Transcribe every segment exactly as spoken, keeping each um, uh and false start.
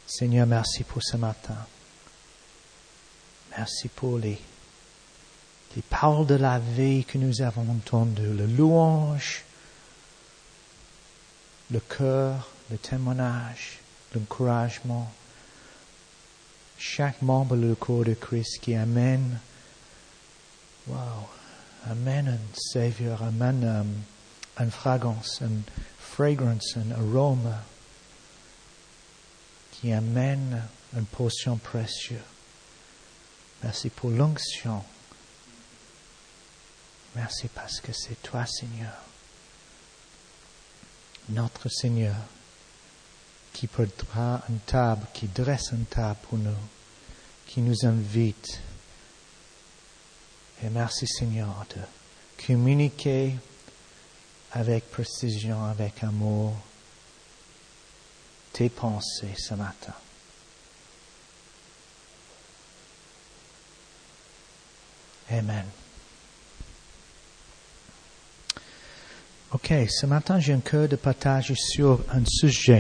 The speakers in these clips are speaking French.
Seigneur, merci pour ce matin. Merci pour les, les paroles de la vie que nous avons entendues, le louange, le cœur, le témoignage, l'encouragement. Chaque membre du corps de Christ qui amène, wow, amène un Savieur, amène um, une fragrance, une fragrance, un arôme qui amène une portion précieuse. Merci pour l'onction. Merci parce que c'est toi, Seigneur, notre Seigneur, qui prendra une table, qui dresse une table pour nous, qui nous invite. Et merci, Seigneur, de communiquer avec précision, avec amour, tes pensées ce matin. Amen. Ok, ce matin, j'ai un cœur de partage sur un sujet.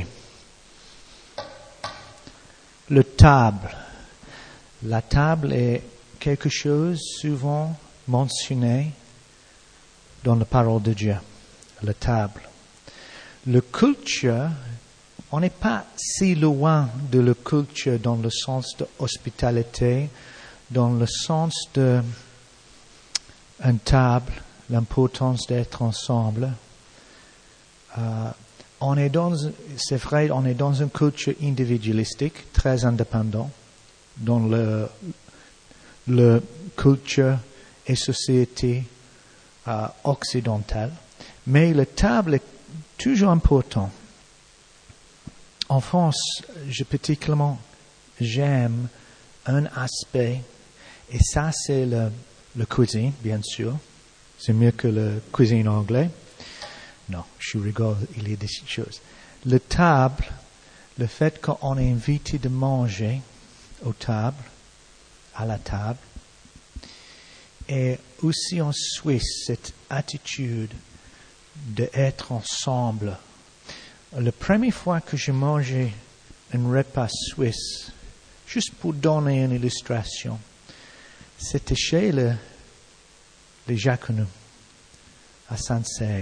Le table. La table est quelque chose souvent mentionné dans la parole de Dieu. La table. Le culture, on n'est pas si loin de la culture dans le sens de hospitalité, dans le sens de une table, l'importance d'être ensemble. Euh, On est dans, c'est vrai, on est dans une culture individualistique, très indépendante, dans le, le culture et société euh, occidentale. Mais la table est toujours importante. En France, je particulièrement, j'aime un aspect, et ça c'est le, le cuisine, bien sûr. C'est mieux que la cuisine anglaise. Non, je rigole, il y a des choses. Le table, le fait qu'on est invité de manger aux tables, à la table, et aussi en Suisse, cette attitude d'être ensemble. La première fois que j'ai mangé un repas suisse, juste pour donner une illustration, c'était chez le, les Jacquenots, à Saint-Sègue.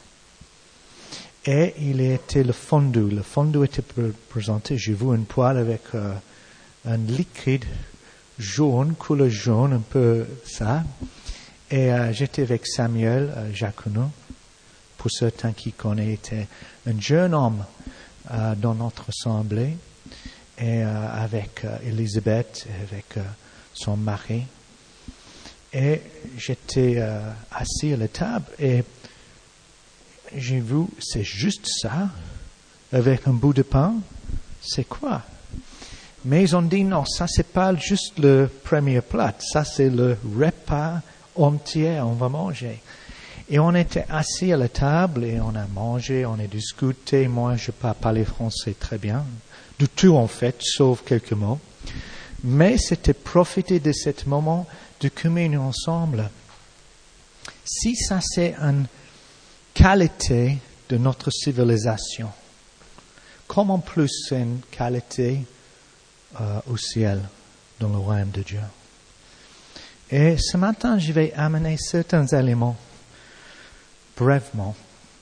Et il était le fondue. Le fondue était présenté, j'ai vu une poêle avec euh, un liquide jaune, couleur jaune, un peu ça. Et euh, j'étais avec Samuel euh, Jacquenot, pour certains qui connaissent, était un jeune homme euh, dans notre assemblée, et euh, avec euh, Elisabeth, avec euh, son mari. Et j'étais euh, assis à la table, et j'ai vu, c'est juste ça, avec un bout de pain, c'est quoi? Mais ils ont dit non, ça c'est pas juste le premier plat, ça c'est le repas entier, on va manger. Et on était assis à la table et on a mangé, on a discuté, moi je ne peux pas parler français très bien, du tout en fait, sauf quelques mots. Mais c'était profiter de ce moment de communion ensemble. Si ça c'est une qualité de notre civilisation, comment plus c'est une qualité euh, au ciel, dans le royaume de Dieu. Et ce matin, je vais amener certains éléments, brièvement,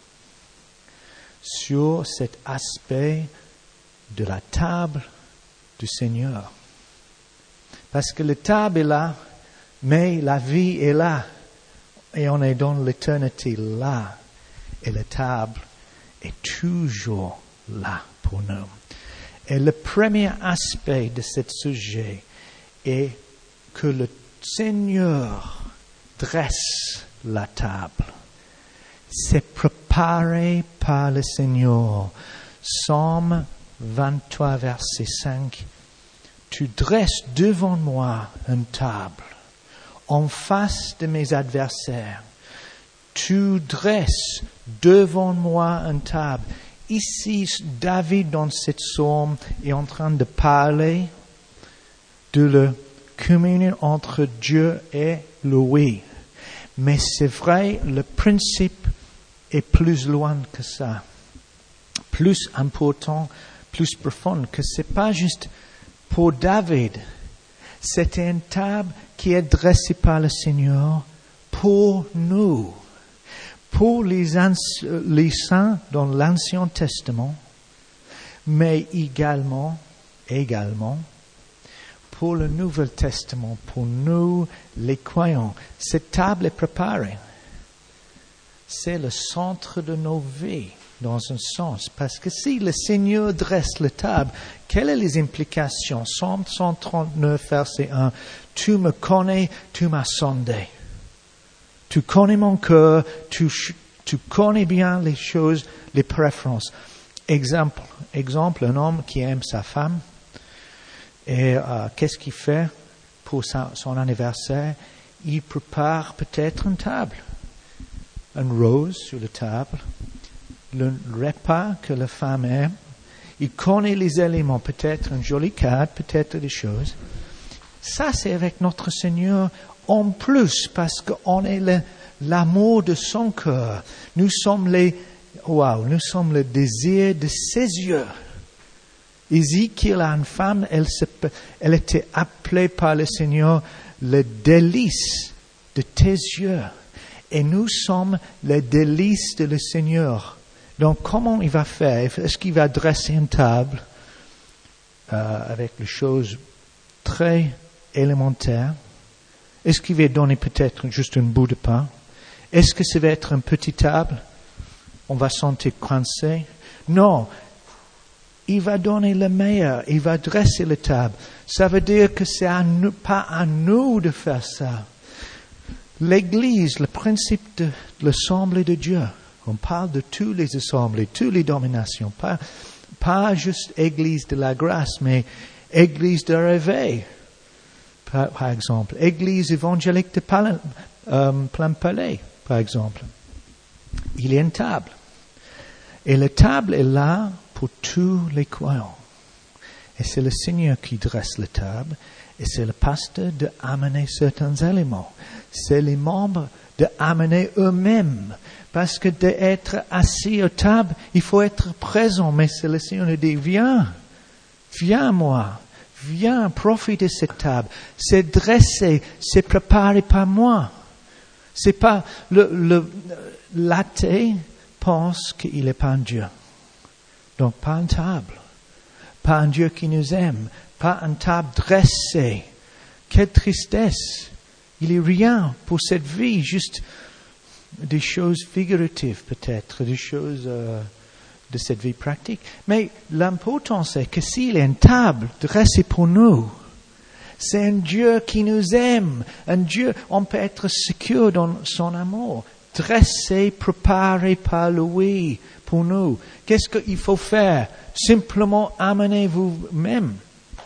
sur cet aspect de la table du Seigneur. Parce que la table est là, mais la vie est là, et on est dans l'éternité là. Et la table est toujours là pour nous. Et le premier aspect de ce sujet est que le Seigneur dresse la table. C'est préparé par le Seigneur. Psaume vingt-trois, verset cinq. Tu dresses devant moi une table, en face de mes adversaires. Tu dresses devant moi une table. Ici, David, dans cette psaume, est en train de parler de la communion entre Dieu et lui. Mais c'est vrai, le principe est plus loin que ça. Plus important, plus profonde, que c'est pas juste pour David. C'était une table qui est dressée par le Seigneur pour nous, pour les, anci- les saints dans l'Ancien Testament, mais également, également, pour le Nouveau Testament, pour nous, les croyants. Cette table est préparée. C'est le centre de nos vies, dans un sens. Parce que si le Seigneur dresse la table, quelles sont les implications? Psaume cent trente-neuf, verset un. Tu me connais, tu m'as sondé. Tu connais mon cœur, tu, tu connais bien les choses, les préférences. Exemple, exemple, un homme qui aime sa femme, et euh, qu'est-ce qu'il fait pour sa, son anniversaire? Il prépare peut-être une table, une rose sur la table, le repas que la femme aime. Il connaît les éléments, peut-être une jolie carte, peut-être des choses. Ça, c'est avec notre Seigneur en plus, parce qu'on est le, l'amour de son cœur. Nous sommes les, wow, nous sommes le désir de ses yeux. Ézéchiel a une femme, elle, se, elle était appelée par le Seigneur le délice de tes yeux. Et nous sommes le délice de le Seigneur. Donc, comment il va faire? Est-ce qu'il va dresser une table euh, avec les choses très élémentaires? Est-ce qu'il va donner peut-être juste un bout de pain? Est-ce que ça va être une petite table? On va sentir coincé? Non. Il va donner le meilleur. Il va dresser la table. Ça veut dire que c'est à nous, pas à nous de faire ça. L'Église, le principe de l'Assemblée de Dieu. On parle de tous les assemblées, toutes les dominations. Pas, pas juste Église de la grâce, mais Église de réveil. Par, par exemple, Église évangélique de Palais, euh, Plein Palais, par exemple. Il y a une table. Et la table est là pour tous les croyants. Et c'est le Seigneur qui dresse la table. Et c'est le pasteur d'amener certains éléments. C'est les membres d'amener eux-mêmes. Parce que d'être assis à table, il faut être présent. Mais c'est le Seigneur qui dit, viens, viens moi. Viens, profite de cette table. C'est dressé, c'est préparé par moi. C'est pas le, le l'athée pense qu'il n'est pas un Dieu. Donc pas une table, pas un Dieu qui nous aime, pas une table dressée. Quelle tristesse! Il n'est rien pour cette vie, juste des choses figuratives peut-être, des choses euh, de cette vie pratique. Mais l'important c'est que s'il y a une table dressée pour nous, c'est un Dieu qui nous aime, un Dieu, on peut être sûr dans son amour, dressé, préparé par lui pour nous. Qu'est-ce qu'il faut faire? Simplement amener vous-même.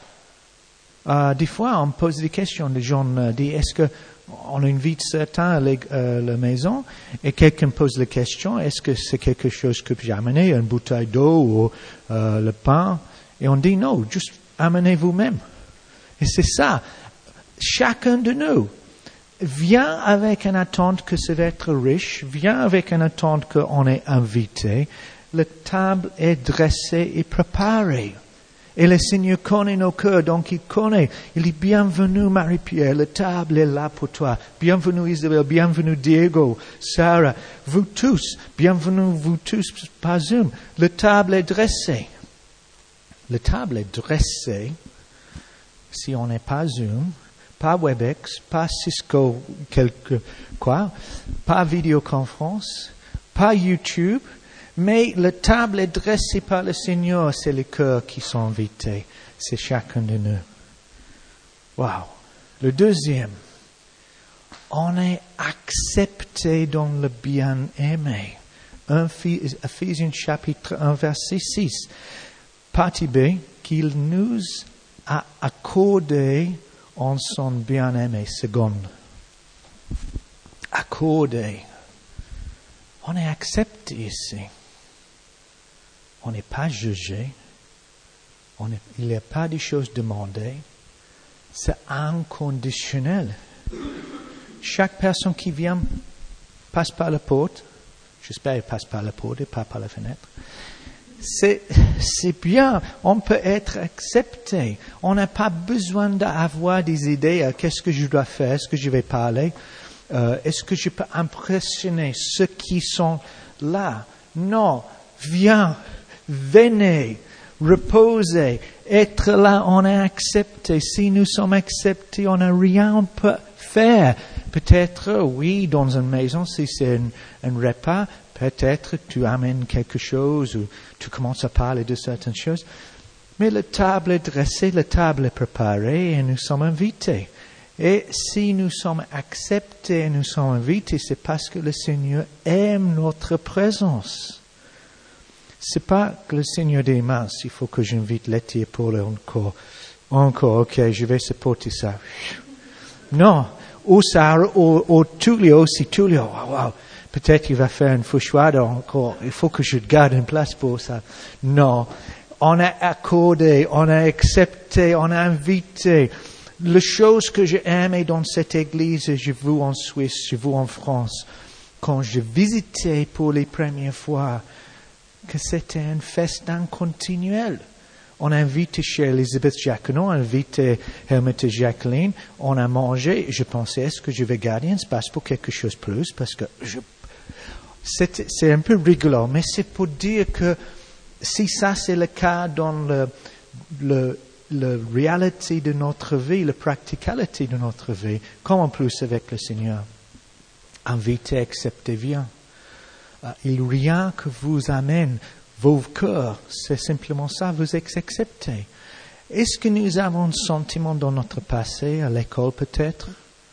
Euh, des fois, on pose des questions. Les gens euh, disent, est-ce que on invite certains à la, euh, la maison et quelqu'un pose la question, est-ce que c'est quelque chose que j'ai amené, une bouteille d'eau ou euh, le pain? Et on dit non, juste amenez vous-même. Et c'est ça. Chacun de nous vient avec une attente que ça va être riche, vient avec une attente qu'on est invité. La table est dressée et préparée. Et le Seigneur connaît nos cœurs, donc il connaît. Il dit, bienvenue Marie-Pierre, la table est là pour toi. Bienvenue Isabelle, bienvenue Diego, Sarah, vous tous, bienvenue vous tous par Zoom. La table est dressée. La table est dressée, si on n'est pas Zoom, pas Webex, pas Cisco, quelque quoi, pas vidéoconférence, pas YouTube, mais la table est dressée par le Seigneur, c'est les cœurs qui sont invités, c'est chacun de nous. Wow. Le deuxième, on est accepté dans le bien-aimé. Ephésiens chapitre un, verset six. Partie B, qu'il nous a accordé en son bien-aimé. Seconde. Accordé. On est accepté ici. On n'est pas jugé. On est, il n'y a pas de choses demandées. C'est inconditionnel. Chaque personne qui vient passe par la porte. J'espère qu'elle passe par la porte et pas par la fenêtre. c'est, c'est bien, on peut être accepté. On n'a pas besoin d'avoir des idées, euh, qu'est-ce que je dois faire, est-ce que je vais parler, euh, est-ce que je peux impressionner ceux qui sont là. Non, viens, venez, reposez, être là, on est accepté. Si nous sommes acceptés, on n'a rien à peut faire. Peut-être, oui, dans une maison, si c'est un, un repas, peut-être tu amènes quelque chose ou tu commences à parler de certaines choses. Mais la table est dressée, la table est préparée et nous sommes invités. Et si nous sommes acceptés et nous sommes invités, c'est parce que le Seigneur aime notre présence. C'est pas que le Seigneur dit, mince, il faut que j'invite Letty et Paul encore. Encore, ok, je vais supporter ça. Non. Ou Sarah, ou, ou Tullio aussi, Tullio, wow, wow. Peut-être il va faire une fouchoir encore. Il faut que je garde une place pour ça. Non. On a accordé, on a accepté, on a invité. Les choses que j'ai aimées dans cette église, je vous en Suisse, je vous en France, quand je visitais pour les premières fois, que c'était un festin continuel. On a invité chez Elisabeth Jacquenon, on a invité Helmut et Jacqueline, on a mangé. Je pensais, est-ce que je vais garder un espace pour quelque chose de plus? Parce que je... c'est, c'est un peu rigolo, mais c'est pour dire que si ça c'est le cas dans le, le, la réalité de notre vie, la practicalité de notre vie, comme en plus avec le Seigneur, invitez, acceptez, viens. Uh, il n'y a rien que vous amène vos cœurs, c'est simplement ça, vous êtes acceptés. Est-ce que nous avons un sentiment dans notre passé, à l'école peut-être,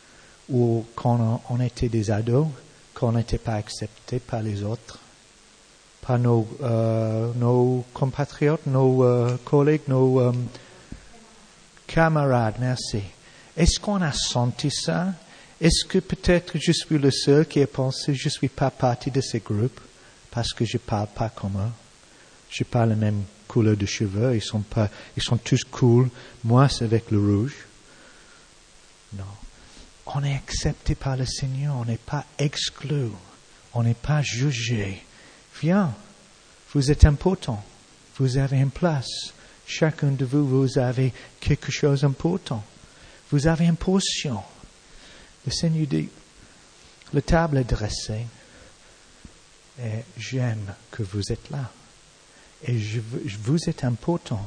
ou quand on était des ados, qu'on n'était pas acceptés par les autres, par nos, euh, nos compatriotes, nos euh, collègues, nos euh, camarades, merci. Est-ce qu'on a senti ça? Est-ce que peut-être je suis le seul qui a pensé je ne suis pas partie de ces groupes parce que je ne parle pas comme eux? Je n'ai pas la même couleur de cheveux, ils sont, pas, ils sont tous cool. Moi, c'est avec le rouge. Non. On est accepté par le Seigneur, on n'est pas exclu, on n'est pas jugé. Viens, vous êtes important, vous avez une place. Chacun de vous, vous avez quelque chose d'important. Vous avez une portion. Le Seigneur dit, la table est dressée et j'aime que vous êtes là. Et je, vous êtes important.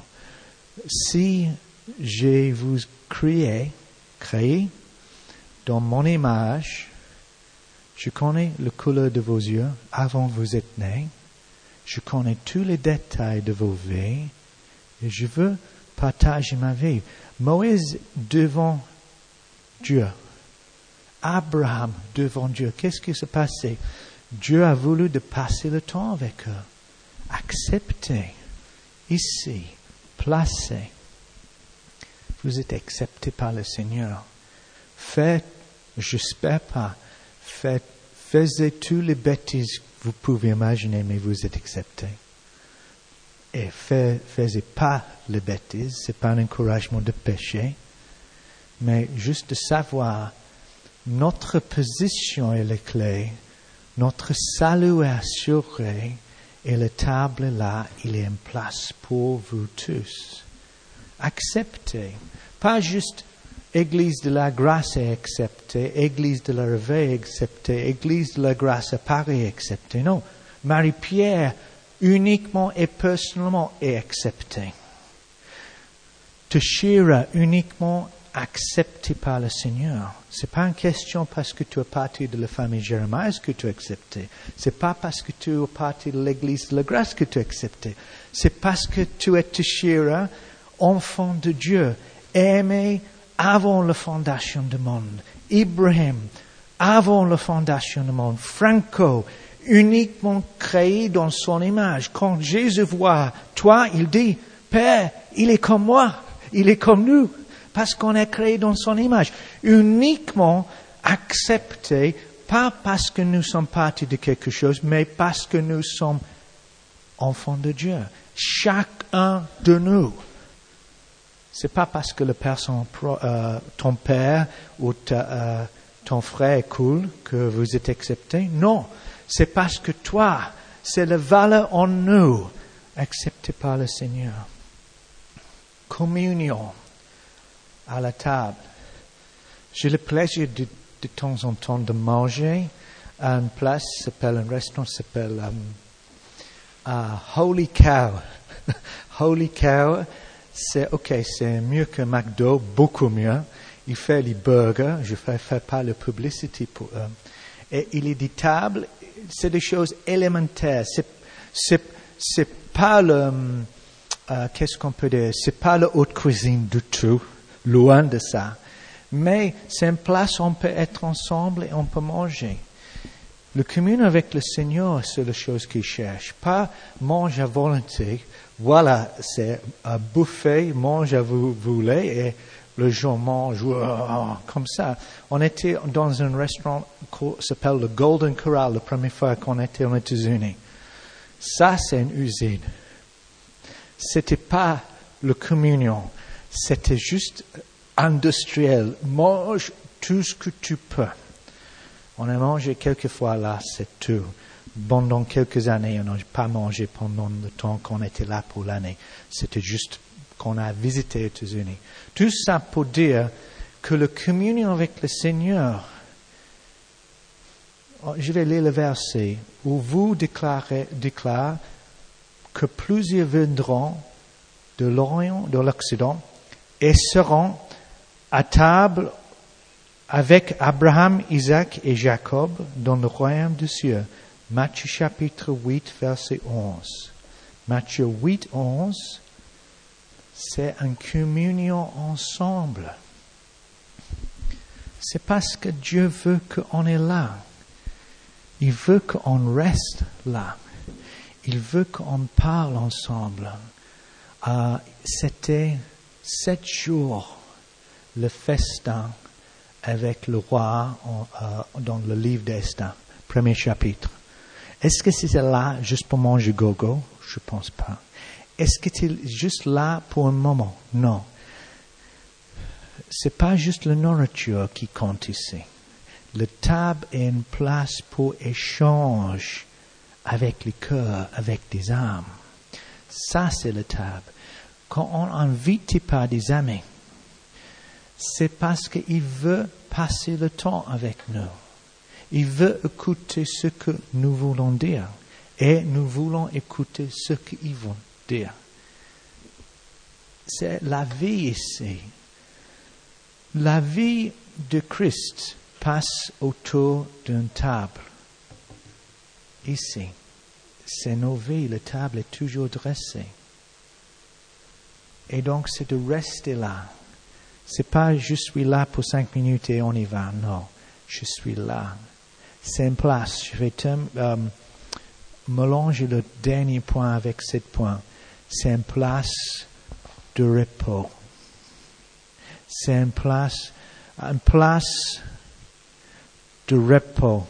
Si je vous créé, créé dans mon image, je connais la couleur de vos yeux avant que vous êtes nés, je connais tous les détails de vos vies et je veux partager ma vie. Moïse devant Dieu. Abraham devant Dieu. Qu'est-ce qui s'est passé? Dieu a voulu de passer le temps avec eux. Accepté, ici, placé. Vous êtes accepté par le Seigneur. Faites, j'espère pas, faites, faites toutes les bêtises que vous pouvez imaginer, mais vous êtes accepté. Et faites, faites pas les bêtises, c'est pas un encouragement de pécher, mais juste de savoir notre position est la clé, notre salut est assuré, et la table est là, il est en place pour vous tous. Acceptez. Pas juste Église de la grâce est acceptée, Église de la réveil est acceptée, Église de la grâce à Paris est acceptée. Non. Marie-Pierre, uniquement et personnellement, est acceptée. Teshira, uniquement accepté par le Seigneur. C'est pas une question parce que tu es parti de la famille Jérémie que tu es accepté. C'est pas parce que tu es parti de l'église de la grâce que tu es accepté. C'est parce que tu es Teshira, enfant de Dieu, aimé avant la fondation du monde. Ibrahim, avant la fondation du monde. Franco, uniquement créé dans son image. Quand Jésus voit toi, il dit, Père, il est comme moi, il est comme nous. Parce qu'on est créé dans son image. Uniquement accepté, pas parce que nous sommes partis de quelque chose, mais parce que nous sommes enfants de Dieu. Chacun de nous. C'est pas parce que le père, son, euh, ton père ou ta, euh, ton frère est cool que vous êtes accepté. Non. C'est parce que toi, c'est la valeur en nous. accepté par le Seigneur. Communion à la table. J'ai le plaisir de, de temps en temps de manger à une place qui s'appelle, un restaurant qui s'appelle um, uh, Holy Cow. Holy Cow, c'est ok, c'est mieux que McDo, beaucoup mieux. Il fait les burgers, je ne fais, fais pas la publicité pour eux. Et il est des tables, c'est des choses élémentaires. C'est, c'est, c'est pas le, euh, qu'est-ce qu'on peut dire, c'est pas la haute cuisine du tout, loin de ça. Mais c'est une place où on peut être ensemble et on peut manger. Le communion avec le Seigneur, c'est la chose qu'il cherche. Pas mange à volonté. Voilà, c'est un buffet, mange à vous voulez et les gens mangent oh, comme ça. On était dans un restaurant qui s'appelle le Golden Corral la première fois qu'on était aux États-Unis. Ça, c'est une usine. C'était pas le communion. C'était juste industriel. Mange tout ce que tu peux. On a mangé quelques fois là, c'est tout. Pendant quelques années, on n'a pas mangé pendant le temps qu'on était là pour l'année. C'était juste qu'on a visité les États-Unis. Tout ça pour dire que la communion avec le Seigneur, je vais lire le verset, où vous déclarez, déclare que plusieurs viendront de l'Orient, de l'Occident, et seront à table avec Abraham, Isaac et Jacob dans le royaume des cieux. Matthieu chapitre huit, verset onze. Matthieu huit, onze, c'est une communion ensemble. C'est parce que Dieu veut qu'on est là. Il veut qu'on reste là. Il veut qu'on parle ensemble. Euh, c'était sept jours le festin avec le roi en, euh, dans le livre d'Esther, premier chapitre. Est-ce que c'était là juste pour manger gogo? Je ne pense pas. Est-ce que c'était juste là pour un moment? Non. C'est pas juste la nourriture qui compte ici. La table est une place pour échange avec les cœurs, avec des âmes. Ça, c'est la table. Quand on est invité par des amis, c'est parce qu'il veut passer le temps avec nous. Il veut écouter ce que nous voulons dire. Et nous voulons écouter ce qu'ils vont dire. C'est la vie ici. La vie de Christ passe autour d'une table. Ici. C'est nos vies. La table est toujours dressée. Et donc, c'est de rester là. C'est pas je suis là pour cinq minutes et on y va. Non, je suis là. C'est une place. Je vais te, euh, mélanger le dernier point avec ce point. C'est une place de repos. C'est une place, une place de repos.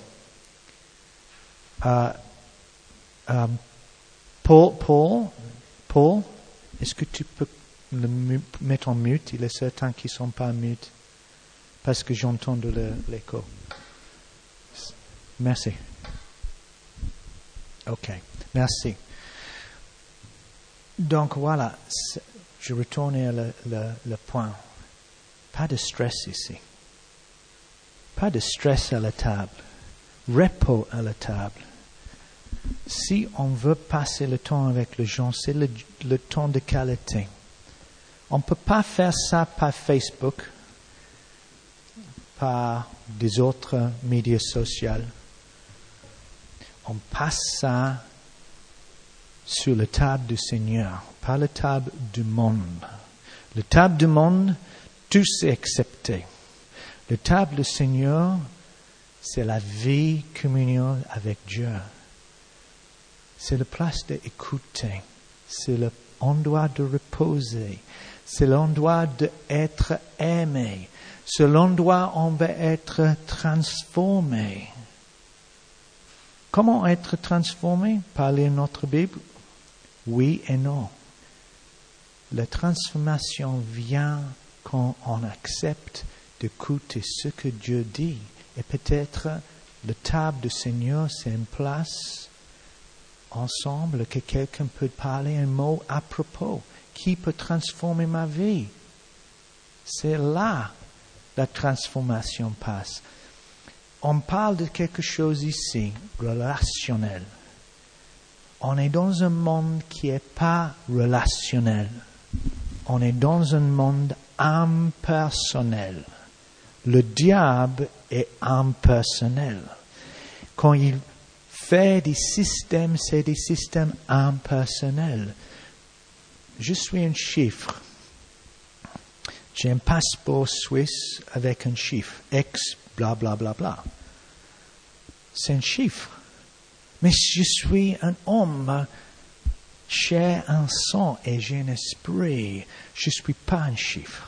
Euh, euh, Paul, Paul, Paul, est-ce que tu peux le mettre en mute? Il est certain qu'ils ne sont pas mute parce que j'entends de l'écho. Merci. Ok, merci. Donc voilà, je retourne à le, le, le point. Pas de stress ici. Pas de stress à la table. Repos à la table. Si on veut passer le temps avec les gens, c'est le, le temps de qualité. On ne peut pas faire ça par Facebook, par des autres médias sociaux. On passe ça sur la table du Seigneur, pas la table du monde. La table du monde, tout c'est accepté. La table du Seigneur, c'est la vie communion avec Dieu. C'est la place d'écouter. C'est l'endroit de reposer. C'est l'endroit d'être aimé. C'est l'endroit où on va être transformé. Comment être transformé? Par lire notre Bible? Oui et non. La transformation vient quand on accepte d'écouter ce que Dieu dit. Et peut-être la table du Seigneur, c'est une place ensemble que quelqu'un peut parler un mot à propos qui peut transformer ma vie. C'est là la transformation passe. On parle de quelque chose ici, relationnel. On est dans un monde qui n'est pas relationnel. On est dans un monde impersonnel. Le diable est impersonnel. Quand il fait des systèmes, c'est des systèmes impersonnels. Je suis un chiffre. J'ai un passeport suisse avec un chiffre. Ex, bla bla bla bla. C'est un chiffre. Mais je suis un homme, chair, un sang et j'ai un esprit. Je ne suis pas un chiffre.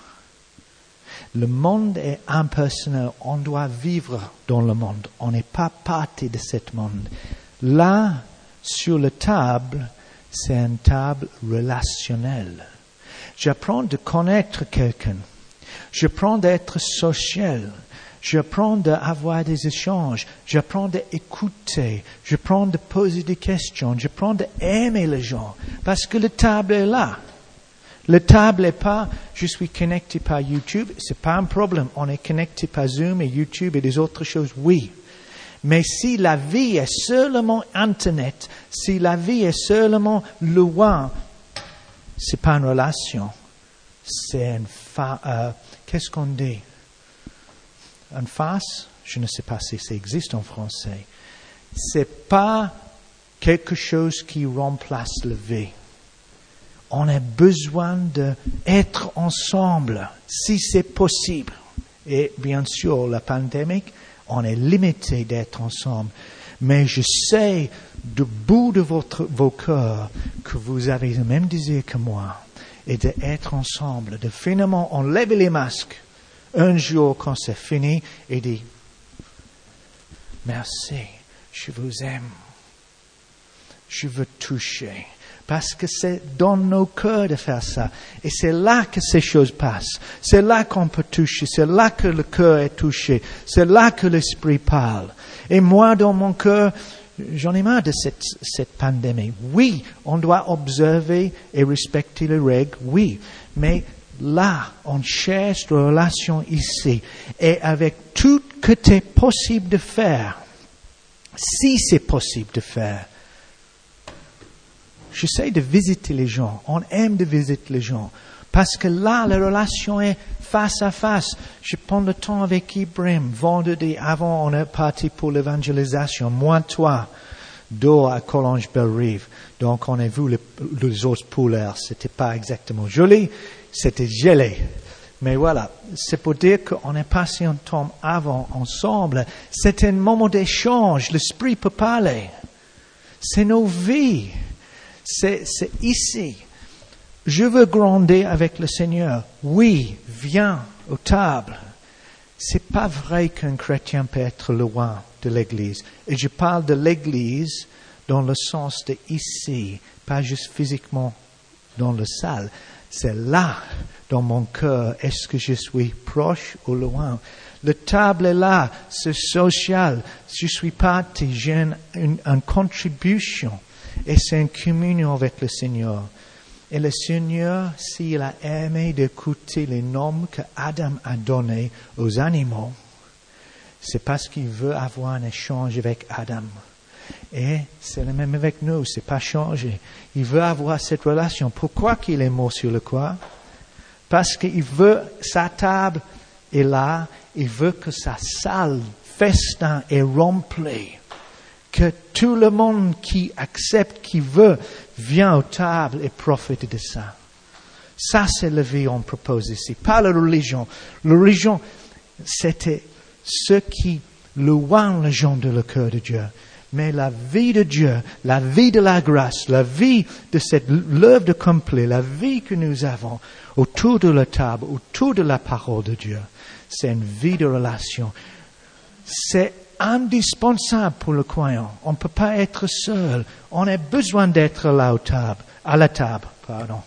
Le monde est impersonnel. On doit vivre dans le monde. On n'est pas partie de ce monde. Là, sur la table, c'est une table relationnelle. J'apprends de connaître quelqu'un. J'apprends d'être social. J'apprends d'avoir des échanges. J'apprends d'écouter. J'apprends de poser des questions. J'apprends d'aimer les gens. Parce que la table est là. La table n'est pas, je suis connecté par YouTube. C'est pas un problème. On est connecté par Zoom et YouTube et des autres choses. Oui. Mais si la vie est seulement Internet, si la vie est seulement loin, c'est pas une relation. C'est une fa- euh, qu'est-ce qu'on dit? Une face? Je ne sais pas si ça existe en français. C'est pas quelque chose qui remplace la vie. On a besoin d'être ensemble, si c'est possible. Et bien sûr, la pandémie, on est limité d'être ensemble. Mais je sais, du bout de votre, vos cœurs, que vous avez le même désir que moi. Et d'être ensemble, de finalement enlever les masques. Un jour, quand c'est fini, et dire, merci, je vous aime. Je veux toucher. Parce que c'est dans nos cœurs de faire ça. Et c'est là que ces choses passent. C'est là qu'on peut toucher. C'est là que le cœur est touché. C'est là que l'esprit parle. Et moi, dans mon cœur, j'en ai marre de cette, cette pandémie. Oui, on doit observer et respecter les règles. Oui. Mais là, on cherche des relations ici. Et avec tout ce que c'est possible de faire, si c'est possible de faire, j'essaie de visiter les gens. On aime de visiter les gens. Parce que là, la relation est face à face. Je prends le temps avec Ibrahim. Vendredi, avant, on est parti pour l'évangélisation. Moi, toi, dehors à Collonges-Belle-Rive. Donc, on a vu les, les ours polaires. C'était pas exactement joli. C'était gelé. Mais voilà. C'est pour dire qu'on est passé un temps avant, ensemble. C'est un moment d'échange. L'esprit peut parler. C'est nos vies. C'est, c'est ici. Je veux grandir avec le Seigneur. Oui, viens aux tables. C'est pas vrai qu'un chrétien peut être loin de l'Église. Et je parle de l'Église dans le sens de ici, pas juste physiquement dans la salle. C'est là, dans mon cœur, est-ce que je suis proche ou loin? La table est là, c'est social. Je suis parti, j'ai une, une, une contribution. Et c'est une communion avec le Seigneur. Et le Seigneur, s'il a aimé d'écouter les noms que Adam a donnés aux animaux, c'est parce qu'il veut avoir un échange avec Adam. Et c'est le même avec nous, c'est pas changé. Il veut avoir cette relation. Pourquoi qu'il est mort sur le croix? Parce qu'il veut, sa table est là, il veut que sa salle festin est remplie. Que tout le monde qui accepte, qui veut, vient aux tables et profite de ça. Ça, c'est la vie qu'on propose ici. Pas la religion. La religion, c'était ce qui loin les gens de le cœur de Dieu. Mais la vie de Dieu, la vie de la grâce, la vie de cette l'œuvre de complet, la vie que nous avons autour de la table, autour de la parole de Dieu, c'est une vie de relation. C'est indispensable pour le croyant. On ne peut pas être seul. On a besoin d'être là aux tables, à la table. Pardon.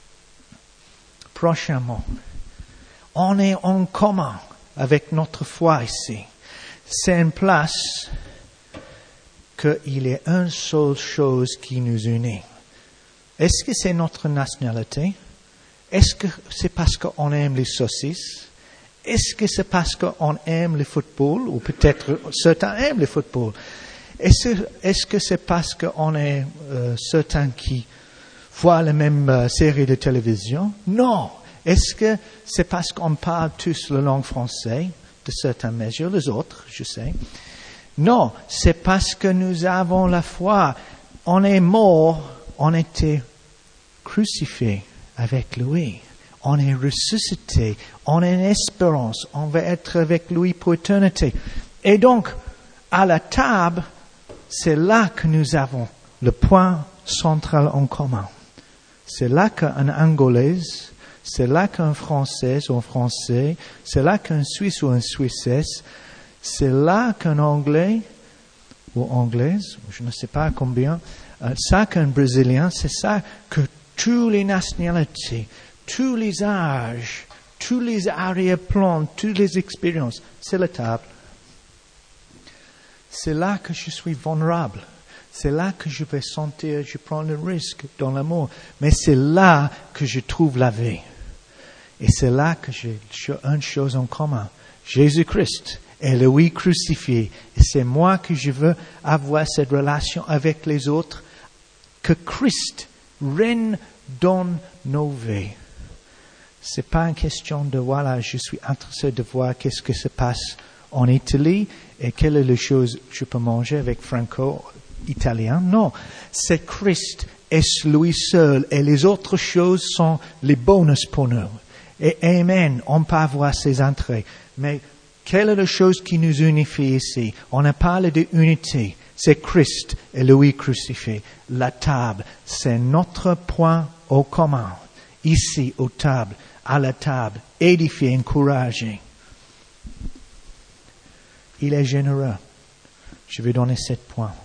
Prochainement, on est en commun avec notre foi ici. C'est une place qu'il y a une seule chose qui nous unit. Est-ce que c'est notre nationalité? Est-ce que c'est parce qu'on aime les saucisses? Est-ce que c'est parce qu'on aime le football? Ou peut-être certains aiment le football. Est-ce, est-ce que c'est parce qu'on est euh, certains qui voient la même euh, série de télévision? Non. Est-ce que c'est parce qu'on parle tous la langue française, de certaines mesures, les autres, je sais? Non, c'est parce que nous avons la foi. On est mort, on était crucifié avec lui. On est ressuscité, on a une espérance, on va être avec lui pour l'éternité. Et donc, à la table, c'est là que nous avons le point central en commun. C'est là qu'un Angolaise, c'est là qu'un Français ou un Français, c'est là qu'un Suisse ou un Suissesse, c'est là qu'un Anglais ou Anglaise, je ne sais pas combien, euh, ça qu'un Brésilien, c'est ça que toutes les nationalités, tous les âges, tous les arrière-plans, toutes les expériences, c'est la table. C'est là que je suis vulnérable. C'est là que je vais sentir, je prends le risque dans l'amour. Mais c'est là que je trouve la vie. Et c'est là que j'ai une chose en commun. Jésus-Christ est le oui crucifié. Et c'est moi que je veux avoir cette relation avec les autres. Que Christ règne dans nos vies. C'est pas une question de, voilà, je suis intéressé de voir qu'est-ce que se passe en Italie et quelle est la chose que je peux manger avec franco-italien. Non, c'est Christ et lui seul et les autres choses sont les bonus pour nous. Et amen, on peut avoir ces entrées. Mais quelle est la chose qui nous unifie ici? On a parlé d'unité. C'est Christ et lui crucifié. La table, c'est notre point au commun. Ici, aux tables, à la table, édifié, encouragé. Il est généreux. Je vais donner sept points.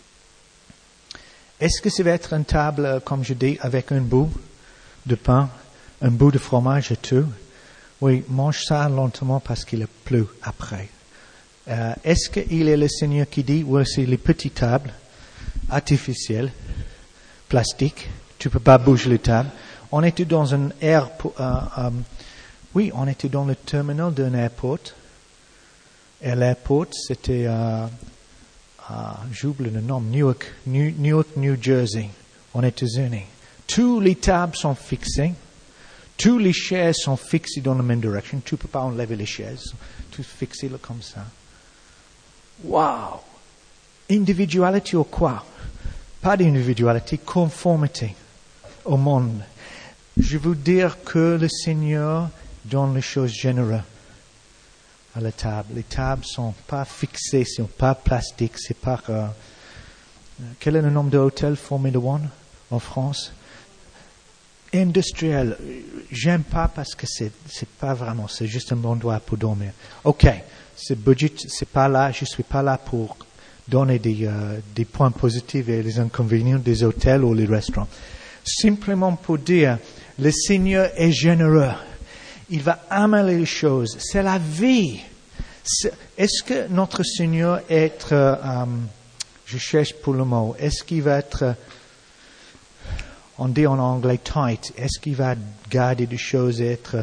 Est-ce que ça va être une table, comme je dis, avec un bout de pain, un bout de fromage et tout? Oui, mange ça lentement parce qu'il est plus après. Euh, est-ce qu'il est le Seigneur qui dit, voici les petites tables artificielles, plastiques, tu ne peux pas bouger les tables. On était dans un air, euh, euh, oui, on était dans le terminal d'un airport. Et l'airport, c'était, euh, euh, j'oublie le nom, Newark, New, Newark, New Jersey, aux États-Unis. Toutes les tables sont fixées. Toutes les chaises sont fixées dans la même direction. Tu ne peux pas enlever les chaises. Tout fixé là comme ça. Wow! Individualité ou quoi? Pas d'individualité, conformité au monde. Je veux dire que le Seigneur donne les choses généreuses à la table. Les tables ne sont pas fixées, ne sont pas plastiques, c'est pas... Euh, quel est le nom de l'hôtel Formula One en France? Industriel. J'aime pas parce que c'est, c'est pas vraiment, c'est juste un endroit pour dormir. Ok, ce budget, c'est pas là, je suis pas là pour donner des, euh, des points positifs et les inconvénients des hôtels ou les restaurants. Simplement pour dire, le Seigneur est généreux. Il va améliorer les choses. C'est la vie. C'est, est-ce que notre Seigneur est, euh, um, je cherche pour le mot, est-ce qu'il va être, euh, on dit en anglais tight, est-ce qu'il va garder des choses et être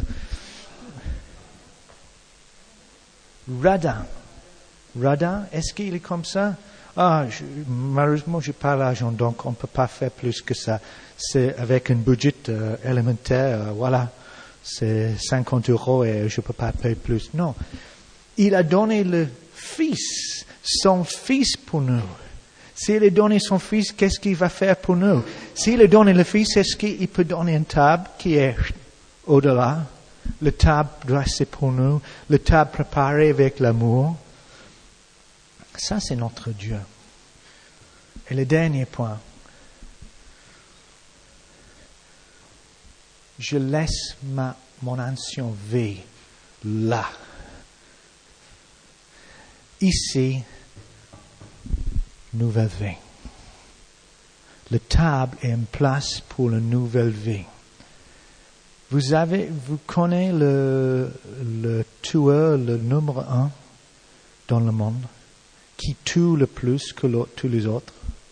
radin? Radin, est-ce qu'il est comme ça? Ah, je, malheureusement, je n'ai pas l'argent, donc on ne peut pas faire plus que ça. C'est avec un budget euh, élémentaire, euh, voilà, c'est cinquante euros et je ne peux pas payer plus. Non, il a donné le Fils, son Fils pour nous. S'il a donné son Fils, qu'est-ce qu'il va faire pour nous? S'il a donné le Fils, est-ce qu'il peut donner une table qui est au-delà? La table dressée pour nous, la table préparée avec l'amour. Ça, c'est notre Dieu. Et le dernier point. Je laisse ma, mon ancien vie là. Ici, nouvelle vie. La table est une place pour la nouvelle vie. Vous avez, vous connaissez le, le tueur, le numéro un dans le monde? qui tue le plus que tous les autres?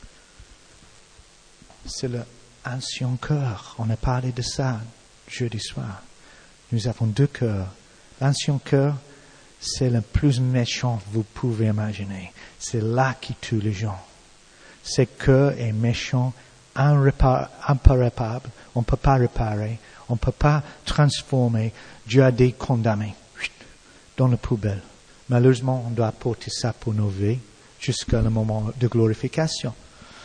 C'est l'ancien cœur. On a parlé de ça jeudi soir. Nous avons deux cœurs. L'ancien cœur, c'est le plus méchant que vous pouvez imaginer. C'est là qui tue les gens. Ce cœur est méchant, irréparable. On ne peut pas réparer. On ne peut pas transformer. Dieu a dit condamné dans la poubelle. Malheureusement, on doit porter ça pour nos vies jusqu'à le moment de glorification.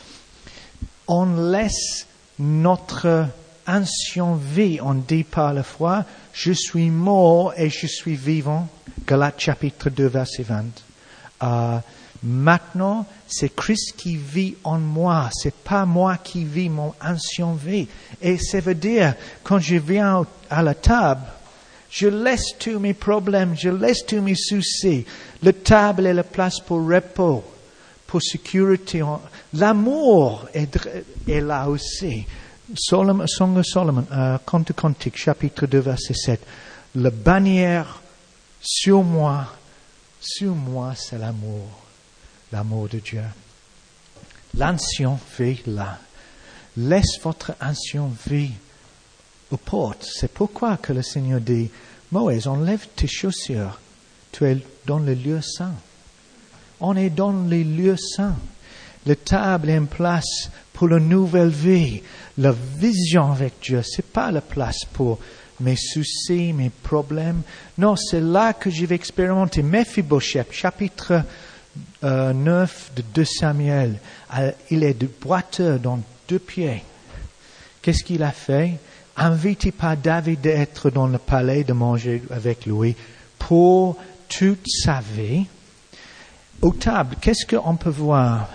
On laisse notre ancienne vie, on dit par la foi, je suis mort et je suis vivant. Galates chapitre deux, verset vingt. Euh, maintenant, c'est Christ qui vit en moi. C'est pas moi qui vis mon ancienne vie. Et ça veut dire, quand je viens à la table, je laisse tous mes problèmes, je laisse tous mes soucis. La table est la place pour repos, pour sécurité. L'amour est, est là aussi. Solomon, Song of Solomon, euh, Conte Cantique, chapitre deux, verset sept. La bannière sur moi, sur moi, c'est l'amour, l'amour de Dieu. L'ancien vie là. Laisse votre ancienne vie aux portes. C'est pourquoi que le Seigneur dit, Moïse, enlève tes chaussures. Tu es dans le lieu saint. On est dans les lieux saints. La table est en place pour la nouvelle vie. La vision avec Dieu, c'est pas la place pour mes soucis, mes problèmes. Non, c'est là que je vais expérimenter. Mephibosheth, chapitre euh, neuf de deux Samuel. Euh, il est de boiteux dans deux pieds. Qu'est-ce qu'il a fait? Invité par David d'être dans le palais, de manger avec lui pour toute sa vie. Aux tables, qu'est-ce qu'on peut voir?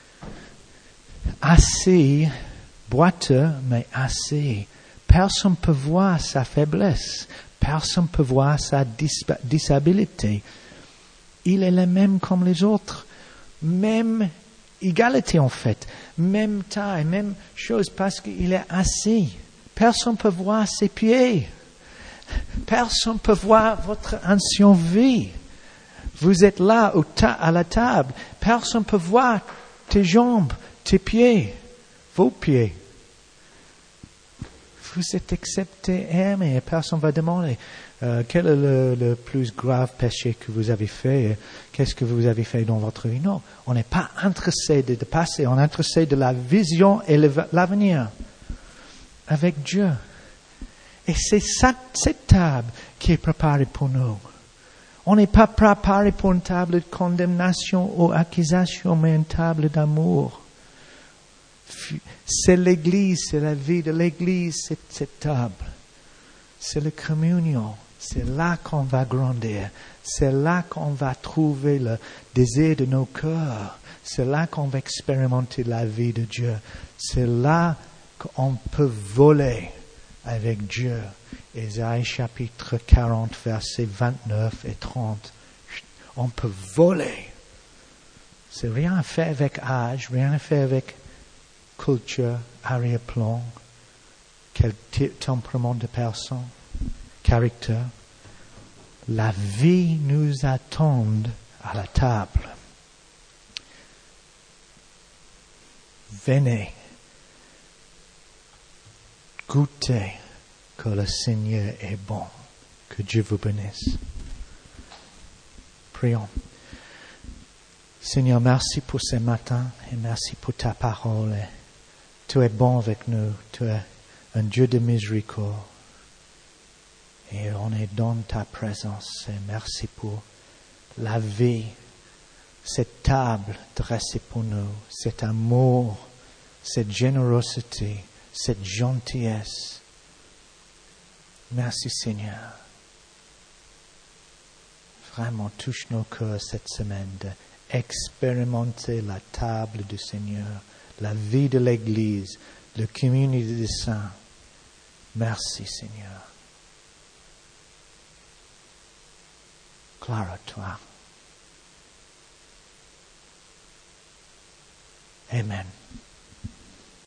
Assez boiteux, mais assez. Personne ne peut voir sa faiblesse. Personne ne peut voir sa dis- disabilité. Il est le même comme les autres. Même égalité en fait. Même taille, même chose parce qu'il est assis. Personne ne peut voir ses pieds. Personne ne peut voir votre ancienne vie. Vous êtes là au ta- à la table. Personne ne peut voir tes jambes, tes pieds, vos pieds. Vous êtes accepté, aimé, et personne ne va demander euh, quel est le, le plus grave péché que vous avez fait, qu'est-ce que vous avez fait dans votre vie. Non, on n'est pas intéressé de, de passer, on est intéressé de la vision et le, l'avenir avec Dieu. Et c'est ça, cette table qui est préparée pour nous. On n'est pas préparé pour une table de condamnation ou accusation, mais une table d'amour. C'est l'Église, c'est la vie de l'Église, c'est cette table. C'est la communion. C'est là qu'on va grandir. C'est là qu'on va trouver le désir de nos cœurs. C'est là qu'on va expérimenter la vie de Dieu. C'est là qu'on peut voler avec Dieu. Ésaïe chapitre quarante, versets vingt-neuf et trente. On peut voler. C'est rien à faire avec âge, rien à faire avec culture, arrière-plan, quel type, tempérament de personne, caractère. La vie nous attend à la table. Venez, goûtez que le Seigneur est bon. Que Dieu vous bénisse. Prions. Seigneur, merci pour ce matin et merci pour ta parole. Tu es bon avec nous. Tu es un Dieu de miséricorde. Et on est dans ta présence. Et merci pour la vie, cette table dressée pour nous, cet amour, cette générosité, cette gentillesse. Merci Seigneur. Vraiment, touche nos cœurs cette semaine d'expérimenter la table du Seigneur, la vie de l'Église, la communauté des saints. Merci Seigneur. Gloire à toi. Amen.